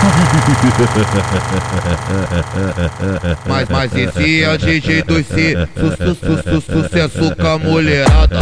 Mas esse é o DJ do C, sucesso com a mulherada.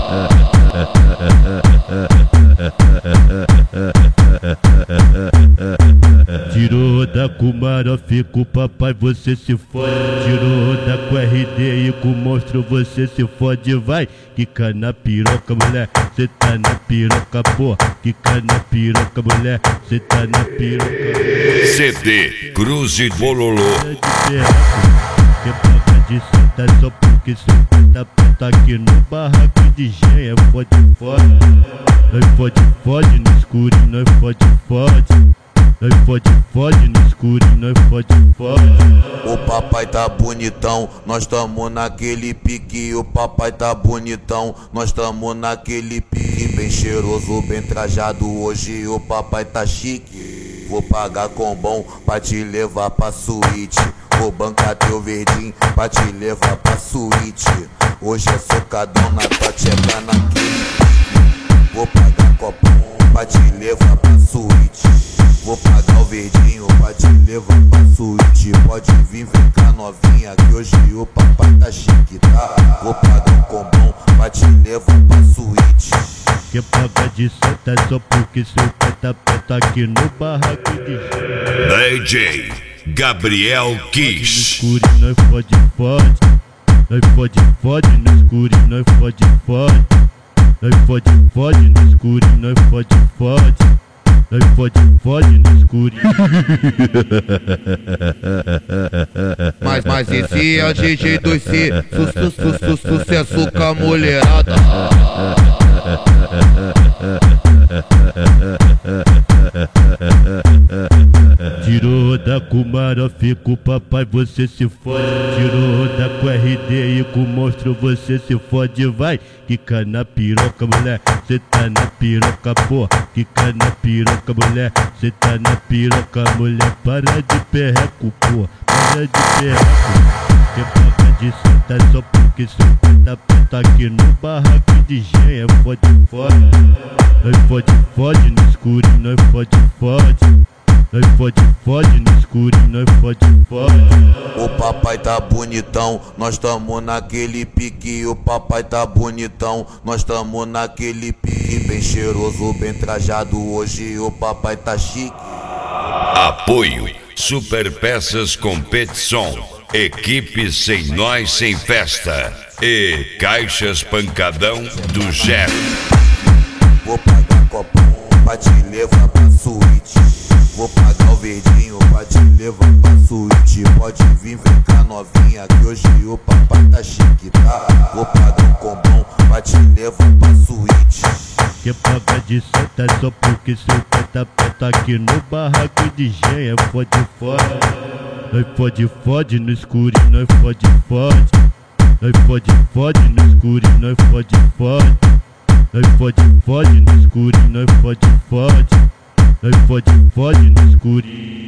Tirou da Kumara, fica o papai, você se fode. Tirou da QRD e com o monstro você se fode. Vai, quica na piroca, mulher, cê tá na piroca, porra. Quica na piroca, mulher, cê tá na piroca. CD Cruz e Bololô. Que paga de santa só porque 50 peta aqui no barraco de gen é fode, fode. Nós fode, fode no escuro, nós fode, fode. Nós fode, fode no escuro, nós fode, fode. O papai tá bonitão, nós tamo naquele pique. O papai tá bonitão, nós tamo naquele pique. Bem cheiroso, bem trajado, hoje o papai tá chique. Vou pagar com bom pra te levar pra suíte. Vou bancar teu verdinho pra te levar pra suíte. Hoje é socadão na tua tcheca naquele pique. Vou pagar copão pra te levar pra suíte. Vou pagar o verdinho pra te levar pra suíte. Pode vir, vem cá novinha, que hoje o papai tá chique, tá? Vou pagar um combão pra te levar pra suíte. Que paga de santa só porque 50 peta aqui no barraco de DJ Gabriel Kiss. No escuro, nós fode, fode. Nós fode, fode no escuro, nós fode, fode. Nós fode, fode no escuro, nós fode, fode. Nós fode, fode no escuro. Mas esse é o DJ do C, sucesso com a mulherada. Tirou da Kumara, fica o papai, você se fode. Tirou da QRD e com o monstro você se fode. Vai, quica na piroca, mulher, cê tá na piroca, porra. Quica na piroca, mulher, cê tá na piroca, mulher. Para de perreco, porra, para de perreco. Que paga de santa só porque 50 peta aqui no barraco de gen é fode, fode. Nós fode, fode no escuro, nós fode, fode. Nós fode, fode no escuro, nós fode, fode. O papai tá bonitão, nós tamo naquele pique. O papai tá bonitão, nós tamo naquele pique. Bem cheiroso, bem trajado, hoje o papai tá chique. Apoio Super Peças Competição. Equipe Sem Nós Sem Festa. E Caixas Pancadão do Jeff. Vou pagar copão pra te levar pra suíte. Vou pagar o verdinho pra te levar pra suíte. Pode vir, vem cá novinha, que hoje o papai tá chique, tá? Vou pagar um combão pra te levar pra suíte. Que paga de santa só porque 50 peta aqui no barraco de gen é fode, fode. Nós fode, fode no escuro, nós fode, fode. Nós fode, fode no escuro, nós fode, fode. Nós fode, fode no escuro, nós fode, fode. Nós fode, fode no escuro.